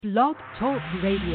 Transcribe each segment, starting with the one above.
Blog Talk Radio.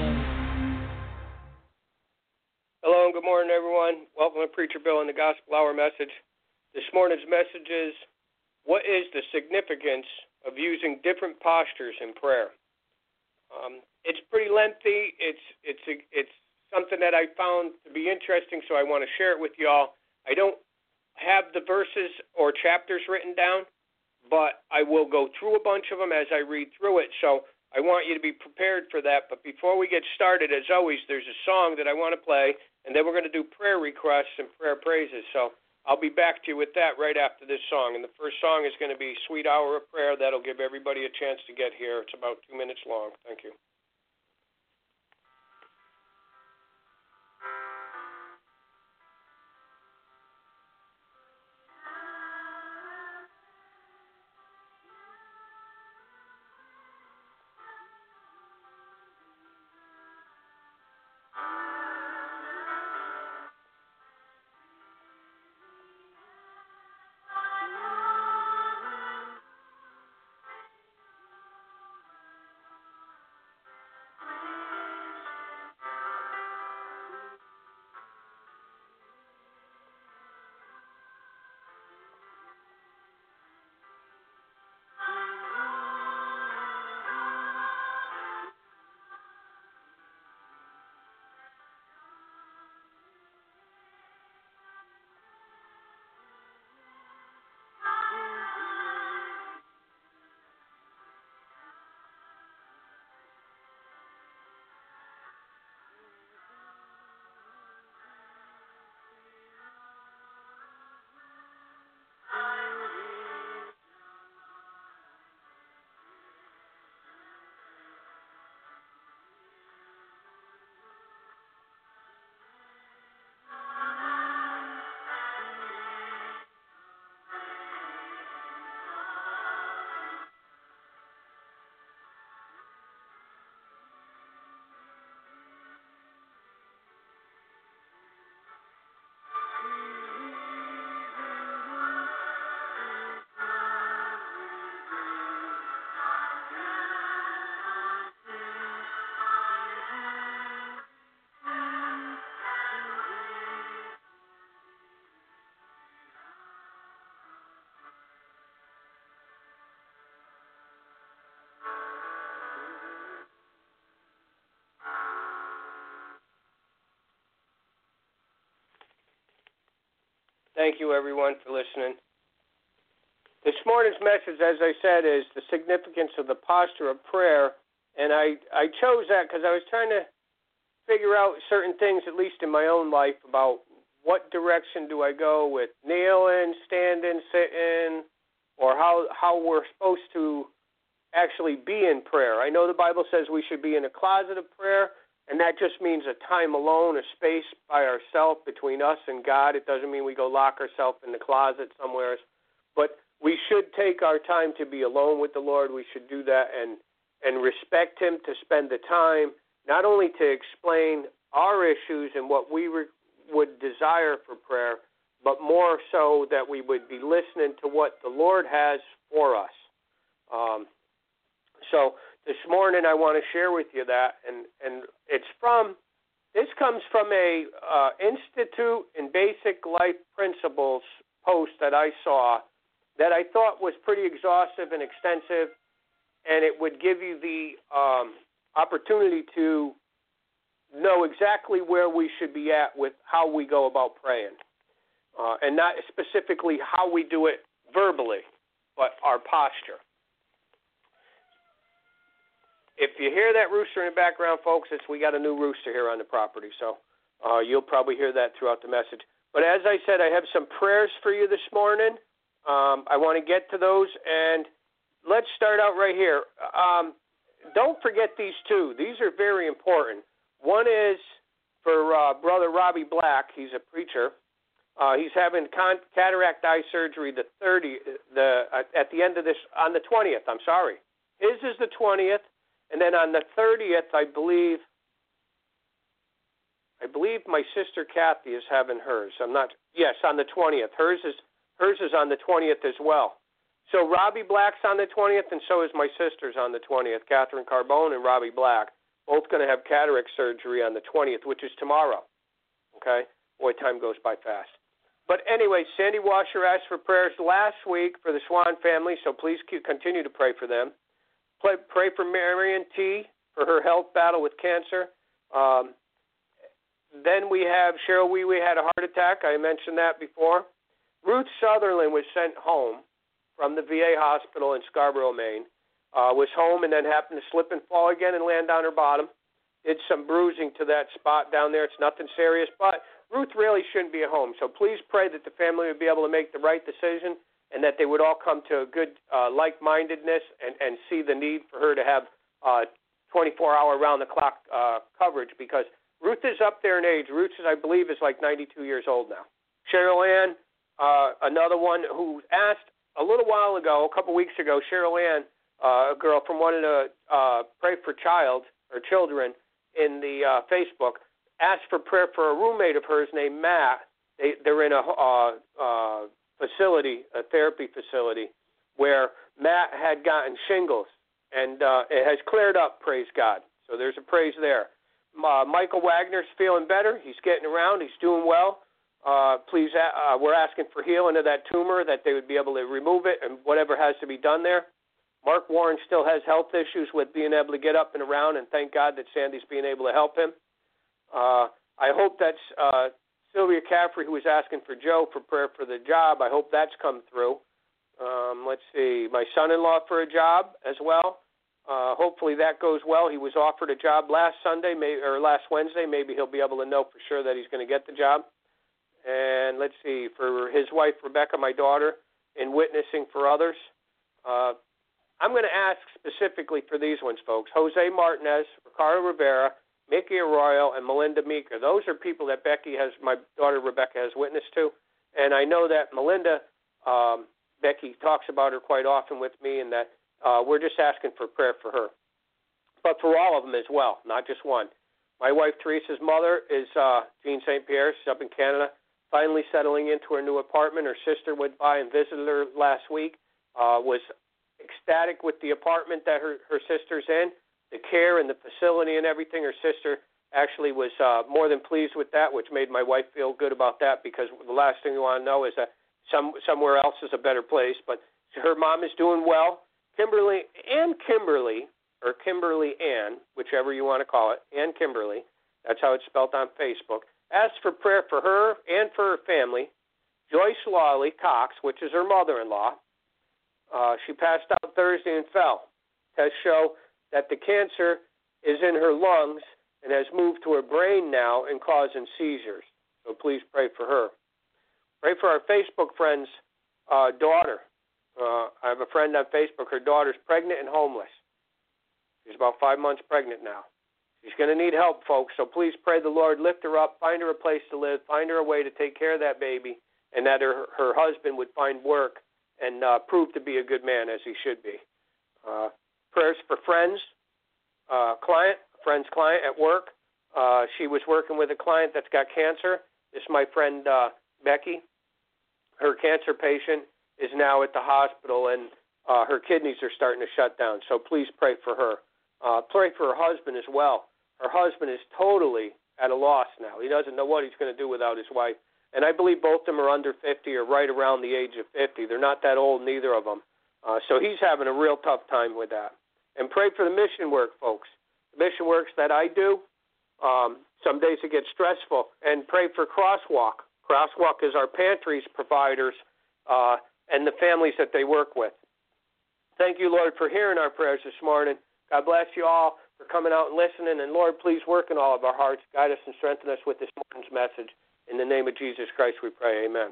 Hello and good morning, everyone. Welcome to Preacher Bill and the Gospel Hour message. This morning's message is, what is the significance of using different postures in prayer? It's pretty lengthy. It's something that I found to be interesting, so I want to share it with y'all. I don't have the verses or chapters written down, but I will go through a bunch of them as I read through it, so I want you to be prepared for that. But before we get started, as always, there's a song that I want to play, and then we're going to do prayer requests and prayer praises. So I'll be back to you with that right after this song. And the first song is going to be Sweet Hour of Prayer. That'll give everybody a chance to get here. It's about 2 minutes long. Thank you. Thank you, everyone, for listening. This morning's message, as I said, is the significance of the posture of prayer. And I chose that because I was trying to figure out certain things, at least in my own life, about what direction do I go with kneeling, standing, sitting, or how we're supposed to actually be in prayer. I know the Bible says we should be in a closet of prayer, and that just means a time alone, a space by ourselves between us and God. It doesn't mean we go lock ourselves in the closet somewhere. But we should take our time to be alone with the Lord. We should do that and respect Him, to spend the time, not only to explain our issues and what we would desire for prayer, but more so that we would be listening to what the Lord has for us. So this morning I want to share with you that, and this comes from a Institute in Basic Life Principles post that I saw that I thought was pretty exhaustive and extensive, and it would give you the opportunity to know exactly where we should be at with how we go about praying, and not specifically how we do it verbally, but our posture. If you hear that rooster in the background, folks, we got a new rooster here on the property, so you'll probably hear that throughout the message. But as I said, I have some prayers for you this morning. I want to get to those, and let's start out right here. Don't forget these two. These are very important. One is for Brother Robbie Black. He's a preacher. He's having cataract eye surgery at the end of this, on the 20th, I'm sorry. His is the 20th. And then on the 30th, I believe my sister Kathy is having hers. Yes, on the 20th. Hers is on the 20th as well. So Robbie Black's on the 20th, and so is my sister's on the 20th, Catherine Carbone and Robbie Black. Both going to have cataract surgery on the 20th, which is tomorrow. Okay? Boy, time goes by fast. But anyway, Sandy Washer asked for prayers last week for the Swan family, so please continue to pray for them. Pray for Marion T. for her health battle with cancer. Then we have Cheryl Wee had a heart attack. I mentioned that before. Ruth Sutherland was sent home from the VA hospital in Scarborough, Maine. Was home and then happened to slip and fall again and land on her bottom. Did some bruising to that spot down there. It's nothing serious, but Ruth really shouldn't be at home. So please pray that the family would be able to make the right decision and that they would all come to a good like-mindedness and see the need for her to have 24-hour round-the-clock coverage, because Ruth is up there in age. Ruth, I believe, is like 92 years old now. Cheryl Ann, another one who asked a little while ago, a couple weeks ago, Cheryl Ann, a girl from wanting to pray for children in the Facebook, asked for prayer for a roommate of hers named Matt. They're in a facility, a therapy facility, where Matt had gotten shingles, and it has cleared up, praise God. So there's a praise there. Michael Wagner's feeling better. He's getting around. He's doing well. Please, we're asking for healing of that tumor, that they would be able to remove it and whatever has to be done there. Mark Warren still has health issues with being able to get up and around, and thank God that Sandy's being able to help him. I hope that's Sylvia Caffrey, who was asking for Joe for prayer for the job. I hope that's come through. Let's see, my son-in-law for a job as well. Hopefully that goes well. He was offered a job last Wednesday. Maybe he'll be able to know for sure that he's going to get the job. And let's see, for his wife, Rebecca, my daughter, in witnessing for others. I'm going to ask specifically for these ones, folks. Jose Martinez, Ricardo Rivera, Mickey Arroyo, and Melinda Meeker. Those are people that my daughter Rebecca has witnessed to. And I know that Melinda, Becky talks about her quite often with me, and that we're just asking for prayer for her. But for all of them as well, not just one. My wife Teresa's mother is Jean St. Pierre. She's up in Canada, finally settling into her new apartment. Her sister went by and visited her last week, was ecstatic with the apartment that her sister's in, the care and the facility and everything. Her sister actually was more than pleased with that, which made my wife feel good about that, because the last thing you want to know is that somewhere else is a better place. But her mom is doing well. Kimberly Ann, whichever you want to call it, Ann Kimberly, that's how it's spelled on Facebook, asked for prayer for her and for her family. Joyce Lawley Cox, which is her mother-in-law, she passed out Thursday and fell. Tests show that the cancer is in her lungs and has moved to her brain now and causing seizures. So please pray for her. Pray for our Facebook friend's daughter. I have a friend on Facebook. Her daughter's pregnant and homeless. She's about 5 months pregnant now. She's going to need help, folks, so please pray the Lord lift her up, find her a place to live, find her a way to take care of that baby, and that her husband would find work and prove to be a good man, as he should be. Prayers for friends, friend's client at work. She was working with a client that's got cancer. This is my friend Becky. Her cancer patient is now at the hospital, and her kidneys are starting to shut down, so please pray for her. Pray for her husband as well. Her husband is totally at a loss now. He doesn't know what he's going to do without his wife. And I believe both of them are under 50 or right around the age of 50. They're not that old, neither of them. So he's having a real tough time with that. And pray for the mission work, folks. The mission works that I do, some days it gets stressful. And pray for Crosswalk. Crosswalk is our pantries providers and the families that they work with. Thank you, Lord, for hearing our prayers this morning. God bless you all for coming out and listening. And, Lord, please work in all of our hearts. Guide us and strengthen us with this morning's message. In the name of Jesus Christ we pray. Amen.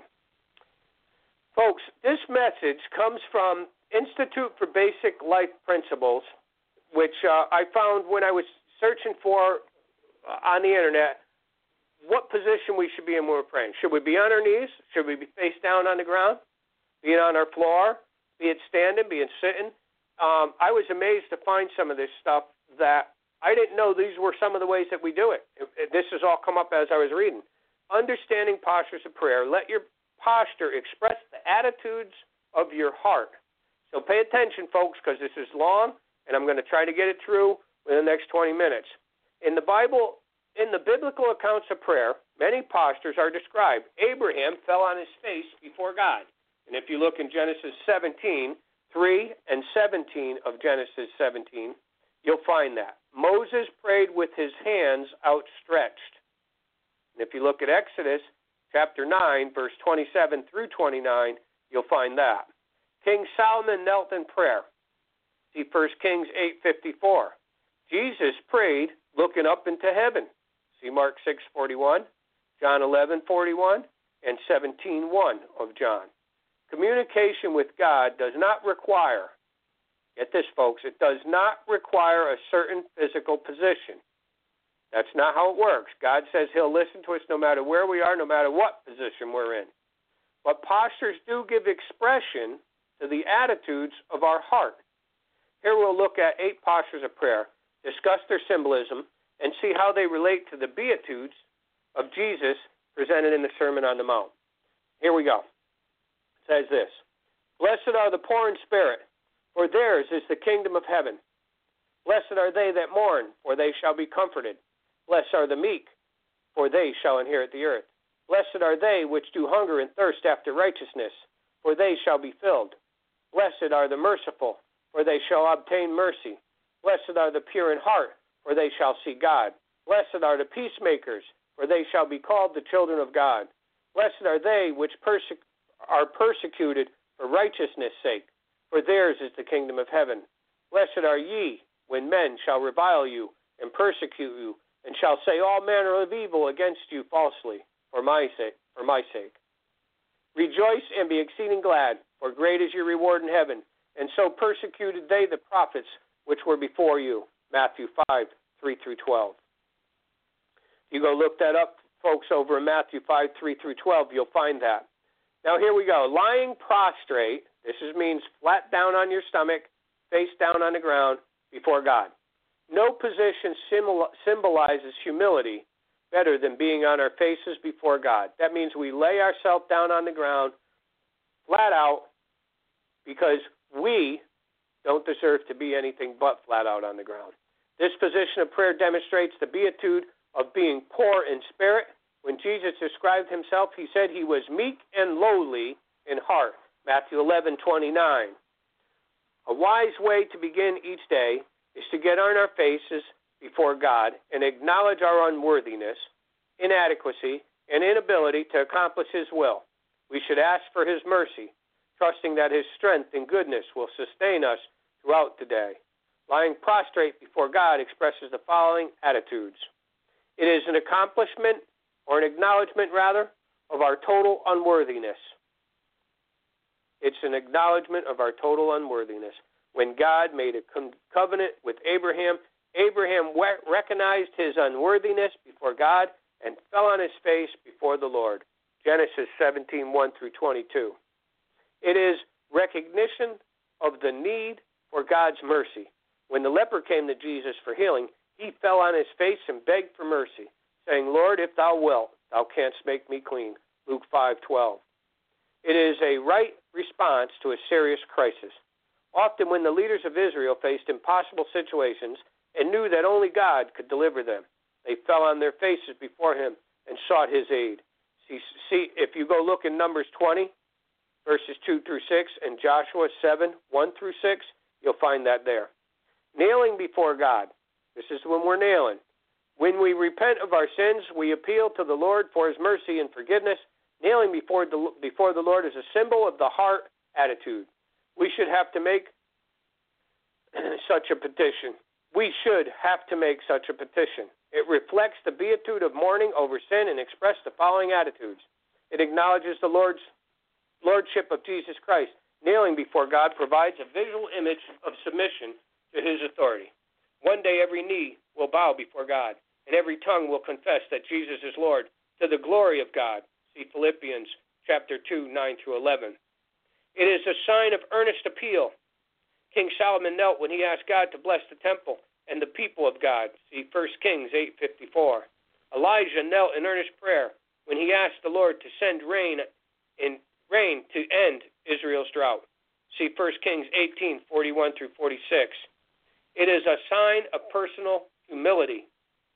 Folks, this message comes from Institute for Basic Life Principles, which I found when I was searching for on the Internet what position we should be in when we're praying. Should we be on our knees? Should we be face down on the ground? Be it on our floor? Be it standing? Be it sitting? I was amazed to find some of this stuff that I didn't know these were some of the ways that we do it. This has all come up as I was reading. Understanding postures of prayer. Let your posture express the attitudes of your heart. So pay attention, folks, because this is long, and I'm going to try to get it through within the next 20 minutes. In the Bible, in the biblical accounts of prayer, many postures are described. Abraham fell on his face before God. And if you look in Genesis 17, 3 and 17 of Genesis 17, you'll find that. Moses prayed with his hands outstretched. And if you look at Exodus chapter 9, verse 27 through 29, you'll find that. King Solomon knelt in prayer. See 1 Kings 8:54. Jesus prayed looking up into heaven. See Mark 6:41, John 11:41, and 17:1 of John. Communication with God does not require, get this, folks, it does not require a certain physical position. That's not how it works. God says he'll listen to us no matter where we are, no matter what position we're in. But postures do give expression to the attitudes of our heart. Here we'll look at 8 postures of prayer, discuss their symbolism, and see how they relate to the Beatitudes of Jesus presented in the Sermon on the Mount. Here we go. It says this: Blessed are the poor in spirit, for theirs is the kingdom of heaven. Blessed are they that mourn, for they shall be comforted. Blessed are the meek, for they shall inherit the earth. Blessed are they which do hunger and thirst after righteousness, for they shall be filled. Blessed are the merciful, for they shall obtain mercy. Blessed are the pure in heart, for they shall see God. Blessed are the peacemakers, for they shall be called the children of God. Blessed are they which are persecuted for righteousness' sake, for theirs is the kingdom of heaven. Blessed are ye when men shall revile you and persecute you, and shall say all manner of evil against you falsely, for my sake. Rejoice and be exceeding glad, for great is your reward in heaven. And so persecuted they the prophets which were before you. Matthew 5, 3 through 12. You go look that up, folks, over in Matthew 5, 3 through 12, you'll find that. Now here we go. Lying prostrate, this means flat down on your stomach, face down on the ground before God. No position symbolizes humility better than being on our faces before God. That means we lay ourselves down on the ground, flat out, because we don't deserve to be anything but flat out on the ground. This position of prayer demonstrates the beatitude of being poor in spirit. When Jesus described himself, he said he was meek and lowly in heart. Matthew 11:29. A wise way to begin each day is to get on our faces before God and acknowledge our unworthiness, inadequacy, and inability to accomplish his will. We should ask for his mercy, trusting that his strength and goodness will sustain us throughout the day. Lying prostrate before God expresses the following attitudes. It is an accomplishment, or an acknowledgement rather, of our total unworthiness. It's an acknowledgement of our total unworthiness. When God made a covenant with Abraham, Abraham recognized his unworthiness before God and fell on his face before the Lord. Genesis 17, 1 through 22. It is recognition of the need for God's mercy. When the leper came to Jesus for healing, he fell on his face and begged for mercy, saying, Lord, if thou wilt, thou canst make me clean. Luke 5:12. It is a right response to a serious crisis. Often when the leaders of Israel faced impossible situations and knew that only God could deliver them, they fell on their faces before him and sought his aid. See, if you go look in Numbers 20, verses 2 through 6, and Joshua 7, 1 through 6, you'll find that there. Kneeling before God. This is when we're kneeling. When we repent of our sins, we appeal to the Lord for his mercy and forgiveness. Kneeling before the Lord is a symbol of the heart attitude. We should have to make such a petition. We should have to make such a petition. It reflects the beatitude of mourning over sin and expresses the following attitudes. It acknowledges the lordship of Jesus Christ. Kneeling before God provides a visual image of submission to his authority. One day every knee will bow before God, and every tongue will confess that Jesus is Lord, to the glory of God. See Philippians chapter 2, 9 through 11. It is a sign of earnest appeal. King Solomon knelt when he asked God to bless the temple and the people of God. See 1 Kings 8:54. Elijah knelt in earnest prayer when he asked the Lord to send rain to end Israel's drought. See 1 Kings 18:41 through 46. It is a sign of personal humility.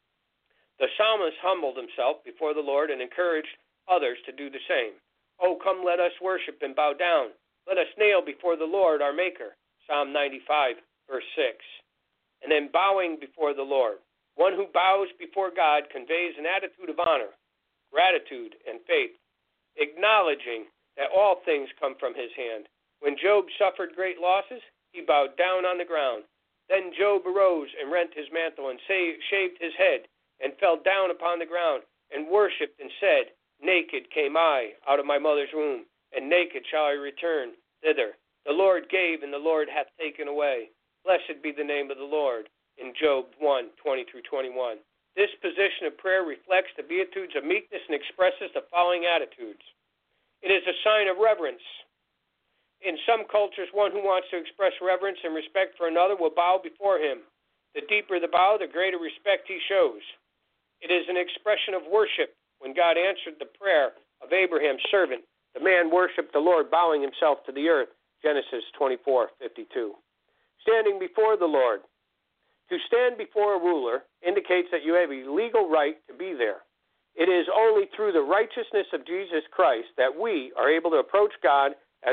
The psalmist humbled himself before the Lord and encouraged others to do the same. Oh, come, let us worship and bow down. Let us kneel before the Lord our Maker. Psalm 95, verse 6. And then bowing before the Lord. One who bows before God conveys an attitude of honor, gratitude, and faith, acknowledging that all things come from his hand. When Job suffered great losses, he bowed down on the ground. Then Job arose and rent his mantle and shaved his head and fell down upon the ground and worshipped and said, Naked came I out of my mother's womb, and naked shall I return thither. The Lord gave, and the Lord hath taken away. Blessed be the name of the Lord. In Job 1:20 through 21. This position of prayer reflects the beatitudes of meekness and expresses the following attitudes. It is a sign of reverence. In some cultures, one who wants to express reverence and respect for another will bow before him. The deeper the bow, the greater respect he shows. It is an expression of worship. When God answered the prayer of Abraham's servant, the man worshipped the Lord, bowing himself to the earth. Genesis 24:52. Standing before the Lord. To stand before a ruler indicates that you have a legal right to be there. It is only through the righteousness of Jesus Christ that we are able to approach God as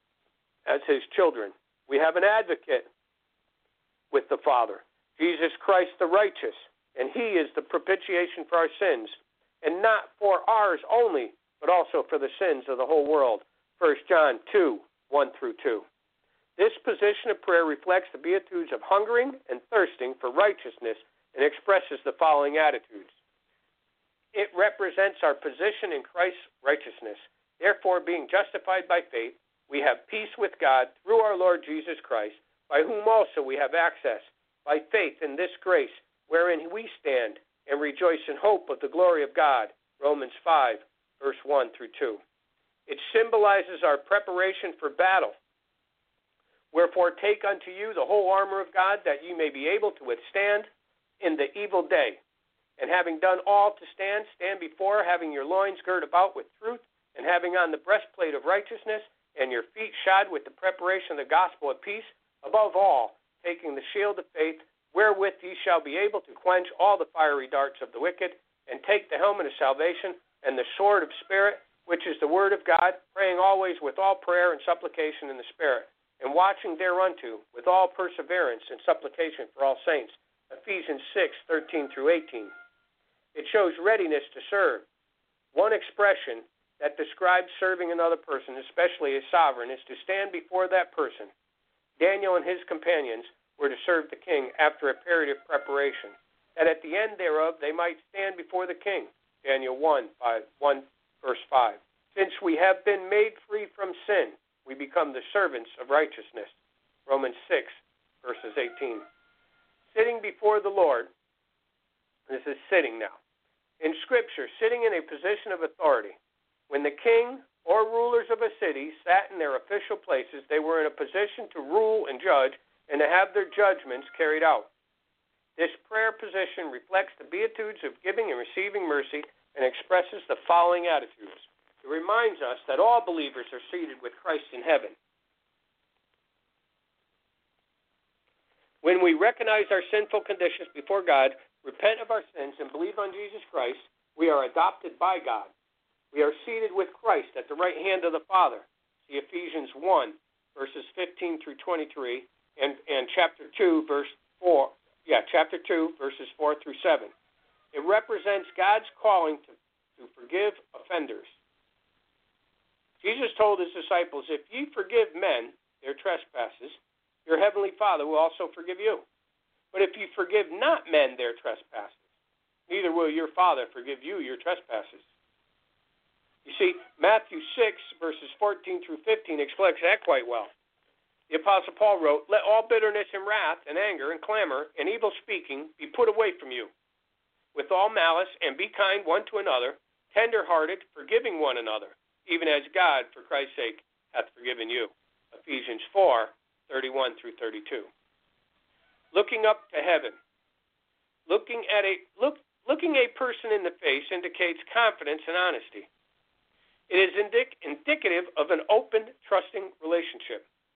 his children. We have an advocate with the Father, Jesus Christ the righteous, and he is the propitiation for our sins, and not for ours only, but also for the sins of the whole world. 1 John 2:1 through 2. This position of prayer reflects the beatitudes of hungering and thirsting for righteousness and expresses the following attitudes. It represents our position in Christ's righteousness. Therefore, being justified by faith, we have peace with God through our Lord Jesus Christ, by whom also we have access, by faith in this grace, wherein we stand and rejoice in hope of the glory of God. Romans 5, verse 1 through 2. It symbolizes our preparation for battle. Wherefore take unto you the whole armor of God, that ye may be able to withstand in the evil day. And having done all to stand, stand before, having your loins girt about with truth, and having on the breastplate of righteousness, and your feet shod with the preparation of the gospel of peace. Above all, taking the shield of faith, wherewith ye shall be able to quench all the fiery darts of the wicked, and take the helmet of salvation, and the sword of Spirit, which is the word of God, praying always with all prayer and supplication in the Spirit, and watching thereunto with all perseverance and supplication for all saints. Ephesians 6:13 through 18. It shows readiness to serve. One expression that describes serving another person, especially a sovereign, is to stand before that person. Daniel and his companions were to serve the king after a period of preparation, that at the end thereof they might stand before the king. Daniel 1, verse 5. Since we have been made free from sin, we become the servants of righteousness. Romans 6, verses 18. Sitting before the Lord, this is sitting now. In Scripture, sitting in a position of authority. When the king or rulers of a city sat in their official places, they were in a position to rule and judge and to have their judgments carried out. This prayer position reflects the beatitudes of giving and receiving mercy and expresses the following attitudes. It reminds us that all believers are seated with Christ in heaven. When we recognize our sinful conditions before God, repent of our sins, and believe on Jesus Christ, we are adopted by God. We are seated with Christ at the right hand of the Father. See Ephesians 1, verses 15 through 23, and chapter 2, verse 4. Chapter 2, verses 4 through 7. It represents God's calling to forgive offenders. Jesus told his disciples, if ye forgive men their trespasses, your heavenly Father will also forgive you. But if you forgive not men their trespasses, neither will your Father forgive you your trespasses. You see, Matthew 6, verses 14 through 15 explains that quite well. The Apostle Paul wrote, let all bitterness and wrath and anger and clamor and evil speaking be put away from you, with all malice, and be kind one to another, tender-hearted, forgiving one another, even as God, for Christ's sake, hath forgiven you. Ephesians 4, 31 through 32. Looking up to heaven. Looking a person in the face indicates confidence and honesty. It is indicative of an open, trusting relationship.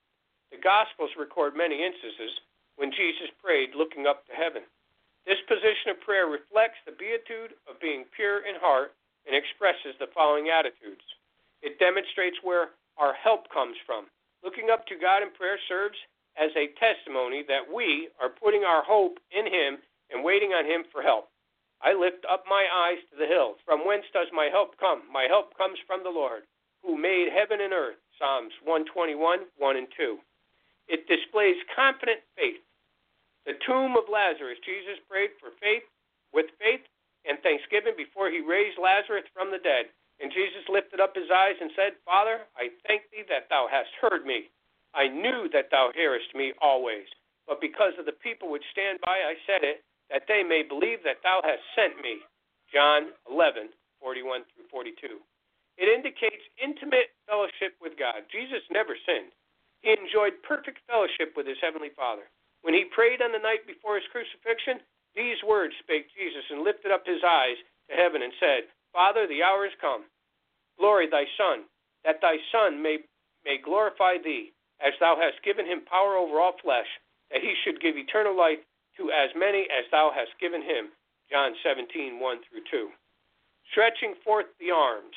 The Gospels record many instances when Jesus prayed looking up to heaven. This position of prayer reflects the beatitude of being pure in heart and expresses the following attitudes. It demonstrates where our help comes from. Looking up to God in prayer serves as a testimony that we are putting our hope in Him and waiting on Him for help. I lift up my eyes to the hills. From whence does my help come? My help comes from the Lord, who made heaven and earth. Psalms 121, 1 and 2. It displays confident faith. The tomb of Lazarus, Jesus prayed with faith and thanksgiving before He raised Lazarus from the dead. And Jesus lifted up His eyes and said, Father, I thank Thee that Thou hast heard me. I knew that Thou hearest me always. But because of the people which stand by, I said it, that they may believe that Thou hast sent me. John 11, 41 through 42. It indicates intimate fellowship with God. Jesus never sinned. He enjoyed perfect fellowship with His Heavenly Father. When He prayed on the night before His crucifixion, these words spake Jesus and lifted up His eyes to heaven and said, Father, the hour is come. Glory Thy Son, that Thy Son may glorify Thee, as Thou hast given Him power over all flesh, that He should give eternal life to as many as Thou hast given Him. John 17, 1 through 2. Stretching forth the arms.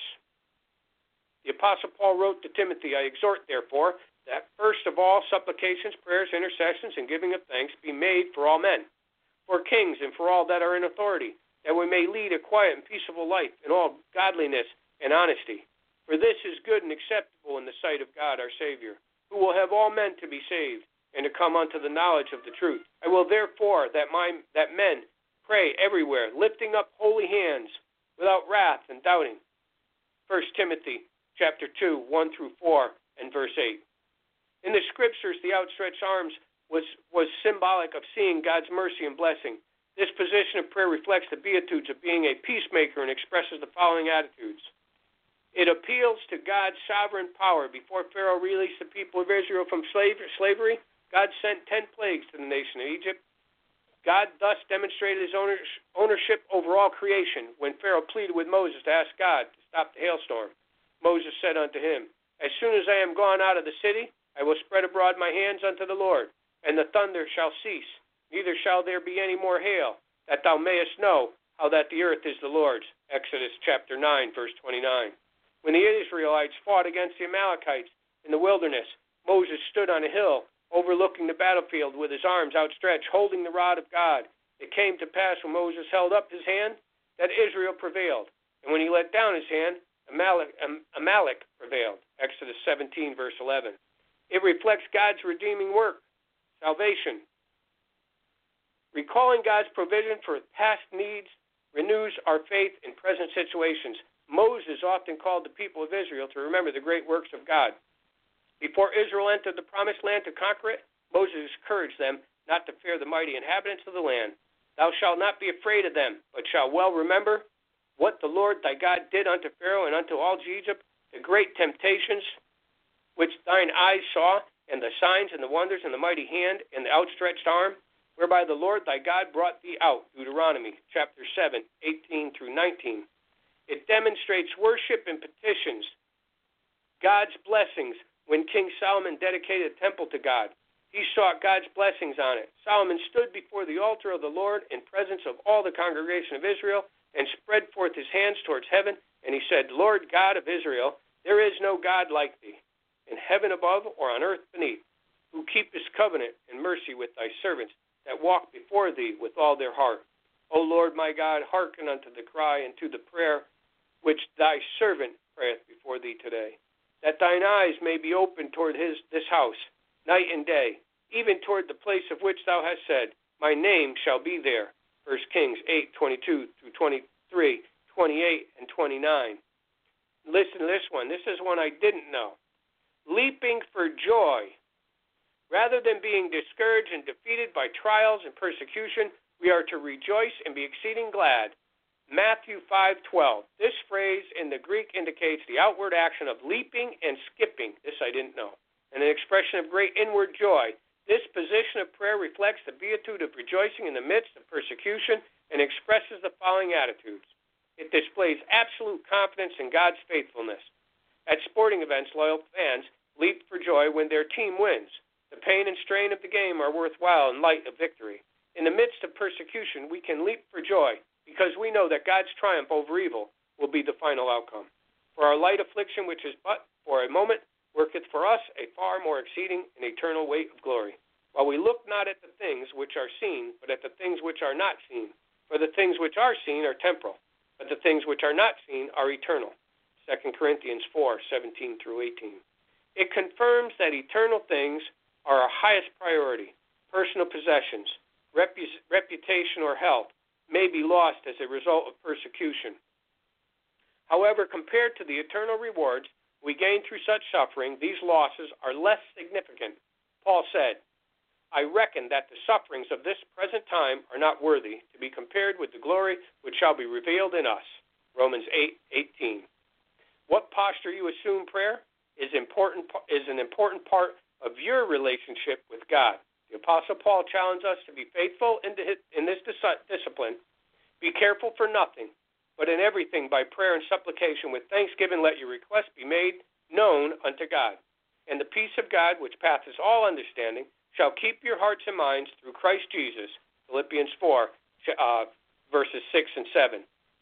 The Apostle Paul wrote to Timothy, I exhort, therefore, that first of all supplications, prayers, intercessions, and giving of thanks be made for all men, for kings, and for all that are in authority, that we may lead a quiet and peaceable life in all godliness and honesty. For this is good and acceptable in the sight of God our Savior, who will have all men to be saved and to come unto the knowledge of the truth. I will therefore that men pray everywhere, lifting up holy hands, without wrath and doubting. 1 Timothy chapter 2, 1 through 4, and verse 8. In the Scriptures, the outstretched arms was symbolic of seeing God's mercy and blessing. This position of prayer reflects the beatitudes of being a peacemaker and expresses the following attitudes. It appeals to God's sovereign power. Before Pharaoh released the people of Israel from slavery, God sent 10 plagues to the nation of Egypt. God thus demonstrated His ownership over all creation when Pharaoh pleaded with Moses to ask God to stop the hailstorm. Moses said unto him, As soon as I am gone out of the city, I will spread abroad my hands unto the Lord, and the thunder shall cease, neither shall there be any more hail, that thou mayest know how that the earth is the Lord's. Exodus chapter 9, verse 29. When the Israelites fought against the Amalekites in the wilderness, Moses stood on a hill overlooking the battlefield with his arms outstretched, holding the rod of God. It came to pass when Moses held up his hand that Israel prevailed, and when he let down his hand, Amalek prevailed. Exodus 17, verse 11. It reflects God's redeeming work, salvation. Recalling God's provision for past needs renews our faith in present situations. Moses often called the people of Israel to remember the great works of God. Before Israel entered the promised land to conquer it, Moses encouraged them not to fear the mighty inhabitants of the land. Thou shalt not be afraid of them, but shalt well remember what the Lord thy God did unto Pharaoh and unto all Egypt, the great temptations which thine eyes saw, and the signs and the wonders and the mighty hand and the outstretched arm, whereby the Lord thy God brought thee out. Deuteronomy chapter 7, 18 through 19. It demonstrates worship and petitions, God's blessings. When King Solomon dedicated a temple to God, he sought God's blessings on it. Solomon stood before the altar of the Lord in presence of all the congregation of Israel and spread forth his hands towards heaven, and he said, Lord God of Israel, there is no God like thee, in heaven above or on earth beneath, who keepest covenant and mercy with thy servants that walk before thee with all their heart. O Lord my God, hearken unto the cry and to the prayer which thy servant prayeth before thee today, that thine eyes may be open toward this house, night and day, even toward the place of which thou hast said, my name shall be there. 1 Kings 8, 22 through 23, 28, and 29. Listen to this one. This is one I didn't know. Leaping for joy. Rather than being discouraged and defeated by trials and persecution, we are to rejoice and be exceeding glad. Matthew 5:12. This phrase in the Greek indicates the outward action of leaping and skipping. This I didn't know. And an expression of great inward joy. This position of prayer reflects the beatitude of rejoicing in the midst of persecution and expresses the following attitudes. It displays absolute confidence in God's faithfulness. At sporting events, loyal fans leap for joy when their team wins. The pain and strain of the game are worthwhile in light of victory. In the midst of persecution, we can leap for joy because we know that God's triumph over evil will be the final outcome. For our light affliction, which is but for a moment, worketh for us a far more exceeding and eternal weight of glory. While we look not at the things which are seen, but at the things which are not seen. For the things which are seen are temporal, but the things which are not seen are eternal. 2 Corinthians 4:17 through 18. It confirms that eternal things are our highest priority. Personal possessions, reputation, or health may be lost as a result of persecution. However, compared to the eternal rewards we gain through such suffering, these losses are less significant. Paul said, I reckon that the sufferings of this present time are not worthy to be compared with the glory which shall be revealed in us. Romans 8:18. What posture you assume prayer is an important part of your relationship with God. The Apostle Paul challenged us to be faithful in this discipline. Be careful for nothing, but in everything by prayer and supplication with thanksgiving let your requests be made known unto God. And the peace of God, which passeth all understanding, shall keep your hearts and minds through Christ Jesus. Philippians 4, verses 6 and 7.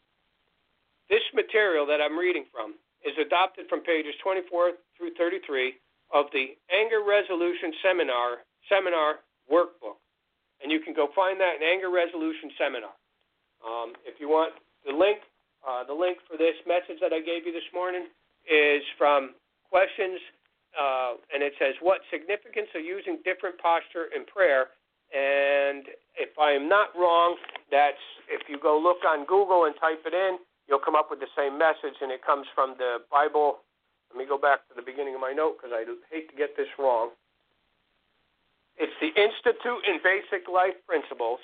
This material that I'm reading from is adopted from pages 24 through 33 of the Anger Resolution Seminar Workbook. And you can go find that in Anger Resolution Seminar. If you want the link for this message that I gave you this morning is from questions, and it says, what significance of using different posture in prayer? And if I'm not wrong, that's if you go look on Google and type it in, you'll come up with the same message, and it comes from the Bible. Let me go back to the beginning of my note because I hate to get this wrong. It's the Institute in Basic Life Principles.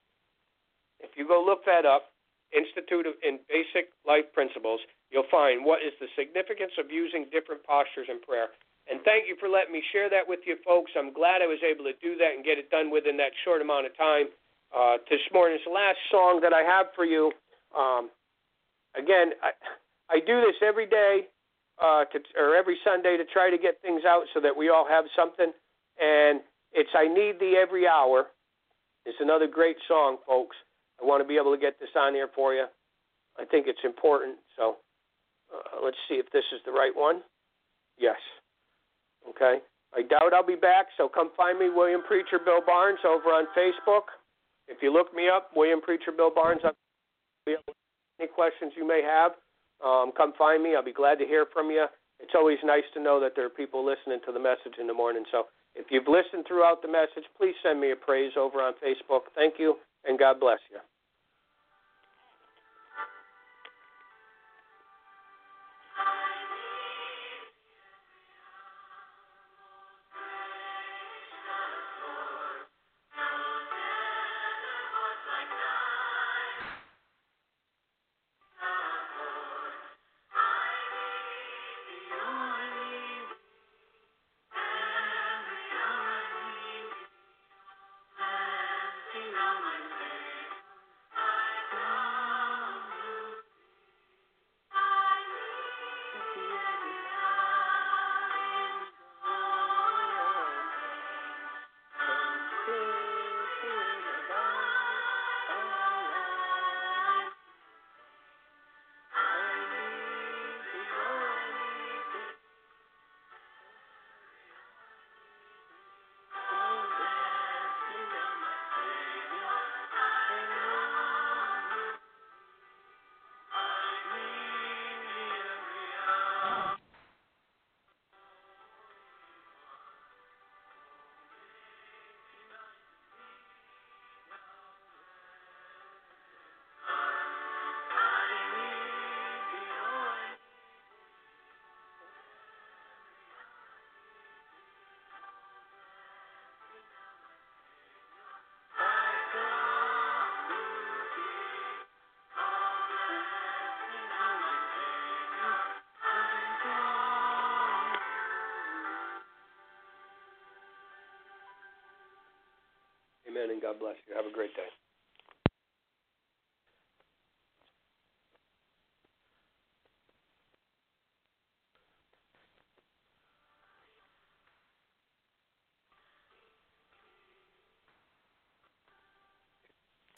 If you go look that up, Institute in Basic Life Principles, you'll find what is the significance of using different postures in prayer. And thank you for letting me share that with you, folks. I'm glad I was able to do that and get it done within that short amount of time. This morning's last song that I have for you. Again, I do this every day or every Sunday to try to get things out so that we all have something. And it's I Need Thee Every Hour. It's another great song, folks. I want to be able to get this on here for you. I think it's important. So let's see if this is the right one. Yes. Okay. I doubt I'll be back, so come find me, William Preacher Bill Barnes, over on Facebook. If you look me up, William Preacher Bill Barnes, I'll be able to any questions you may have, come find me. I'll be glad to hear from you. It's always nice to know that there are people listening to the message in the morning. So if you've listened throughout the message, please send me a praise over on Facebook. Thank you, and God bless you. Amen, and God bless you. Have a great day.